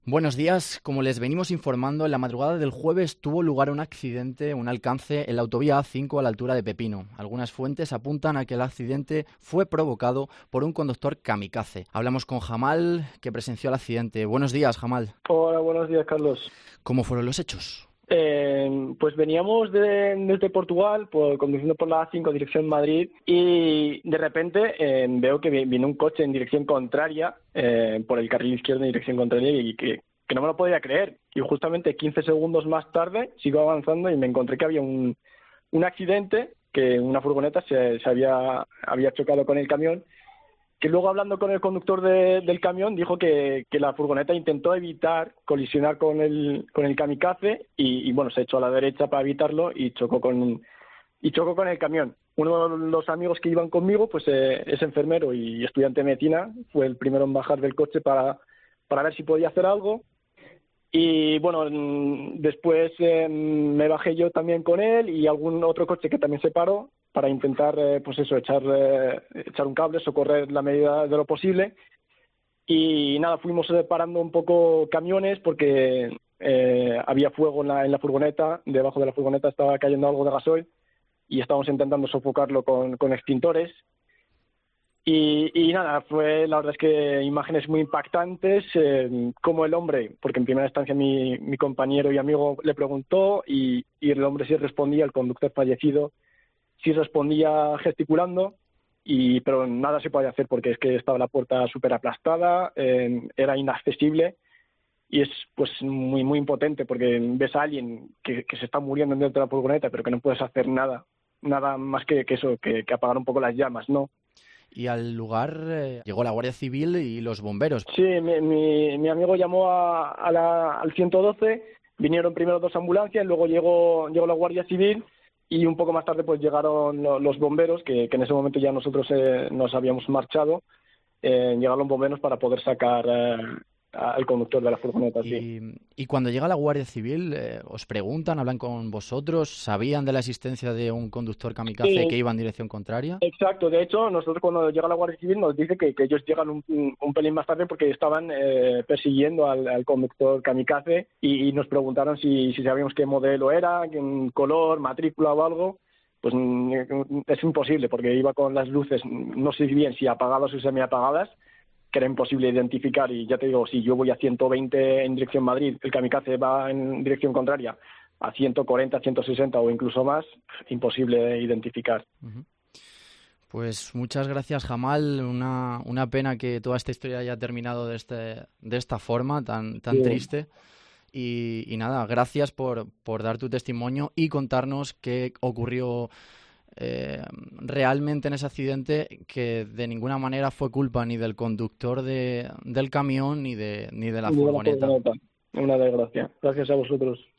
Buenos días. Como les venimos informando, en la madrugada del jueves tuvo lugar un accidente, un alcance en la autovía A5 a la altura de Pepino. Algunas fuentes apuntan a que el accidente fue provocado por un conductor kamikaze. Hablamos con Jamal, que presenció el accidente. Buenos días, Jamal. Hola, buenos días, Carlos. ¿Cómo fueron los hechos? Pues veníamos desde Portugal, conduciendo por la A5 dirección Madrid, y de repente veo que viene un coche en dirección contraria, por el carril izquierdo en dirección contraria, y que no me lo podía creer. Y justamente 15 segundos más tarde sigo avanzando y me encontré que había un accidente, que una furgoneta se había chocado con el camión, que luego, hablando con el conductor del camión, dijo que la furgoneta intentó evitar colisionar con el kamikaze y bueno, se echó a la derecha para evitarlo y chocó con el camión. Uno de los amigos que iban conmigo, pues es enfermero y estudiante de medicina, fue el primero en bajar del coche para ver si podía hacer algo. Y bueno, después me bajé yo también con él y algún otro coche que también se paró para intentar, pues eso, echar un cable, socorrer la medida de lo posible. Y nada, fuimos parando un poco camiones porque había fuego en la furgoneta, debajo de la furgoneta estaba cayendo algo de gasoil y estábamos intentando sofocarlo con extintores. Y nada, la verdad es que imágenes muy impactantes, como el hombre, porque en primera instancia mi compañero y amigo le preguntó y el hombre sí respondía, el conductor fallecido sí respondía gesticulando, pero nada se podía hacer porque es que estaba la puerta súper aplastada, era inaccesible y es pues muy muy impotente porque ves a alguien que se está muriendo dentro de la furgoneta pero que no puedes hacer nada más que eso, que apagar un poco las llamas, ¿no? Y al lugar llegó la Guardia Civil y los bomberos. Sí, mi amigo llamó al 112, vinieron primero dos ambulancias, luego llegó la Guardia Civil y un poco más tarde pues llegaron los bomberos, que en ese momento ya nosotros nos habíamos marchado, llegaron los bomberos para poder sacar al conductor de la furgoneta, sí. Y cuando llega la Guardia Civil, ¿os preguntan, hablan con vosotros? ¿Sabían de la existencia de un conductor kamikaze que Sí, iba en dirección contraria? exacto. De hecho, nosotros cuando llega la Guardia Civil nos dice que ellos llegan un pelín más tarde porque estaban persiguiendo al conductor kamikaze y nos preguntaron si sabíamos qué modelo era, qué color, matrícula o algo. Pues es imposible porque iba con las luces, no sé bien si apagadas o semiapagadas, que era imposible identificar. Y ya te digo, si yo voy a 120 en dirección Madrid, el kamikaze va en dirección contraria a 140, 160 o incluso más, imposible identificar. Uh-huh. Pues muchas gracias, Jamal. Una pena que toda esta historia haya terminado de esta forma tan Sí. triste. Y nada, gracias por dar tu testimonio y contarnos qué ocurrió realmente en ese accidente, que de ninguna manera fue culpa ni del conductor del camión ni de la Muy buena furgoneta. furgoneta. Una desgracia. Gracias a vosotros.